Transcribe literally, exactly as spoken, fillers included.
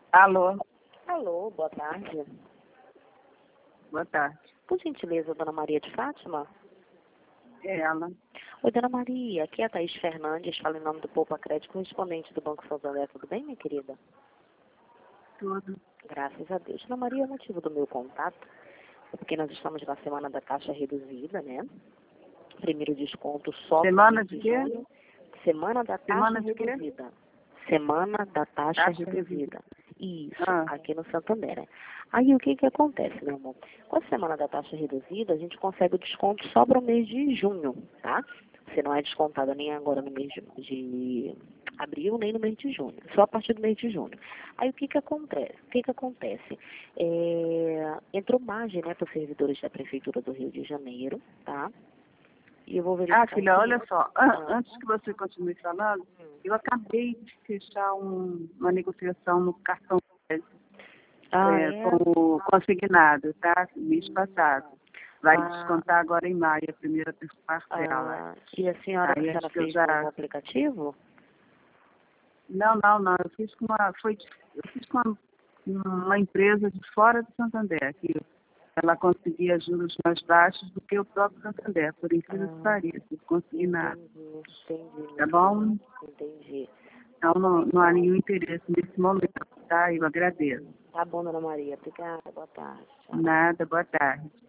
Alô, Alô, boa tarde. boa tarde. Por gentileza, dona Maria de Fátima? É ela. Oi, dona Maria, aqui é a Thaís Fernandes, fala em nome do Poupa Crédito, correspondente do Banco Santander. Tudo bem, minha querida? Tudo. Graças a Deus. Dona Maria, o motivo do meu contato é porque nós estamos na semana da taxa reduzida, né? Primeiro desconto só Semana no de mês quê? junho. Semana da taxa Semana de quê? reduzida. Semana da taxa, Taxa reduzida. Isso, Ah, aqui no Santander. Né? Aí o que que acontece, meu amor? Com a semana da taxa reduzida, a gente consegue o desconto só para o mês de junho, tá? Você não é descontada nem agora no mês de, de abril, nem no mês de junho. Só a partir do mês de junho. Aí o que que acontece? O que que acontece? É, entrou margem, né, para os servidores da Prefeitura do Rio de Janeiro, tá? E eu vou verificar ah, filha, aqui. olha só. An- Ah, Antes que você continue falando, eu acabei de fechar um- uma negociação no cartão ah, é, é? com o consignado, tá? Mês passado. Vai Ah, descontar agora em maio, a primeira parcela. ah, e a senhora, a Aí senhora acho que eu fez no já. aplicativo? Não, não, não. Eu fiz com uma. Foi, de- eu fiz com uma, uma empresa de fora do Santander, que ela conseguia juros mais baixos do que o próprio Santander, por incrível que Ah, pareça, consegui nada. entendi, entendi, Tá minha querida. bom? Entendi. Então Tá bom, não, não há então. nenhum interesse nesse momento, tá? Eu agradeço. Tá bom, dona Maria. Obrigada. Boa tarde. Tchau. Nada, boa tarde.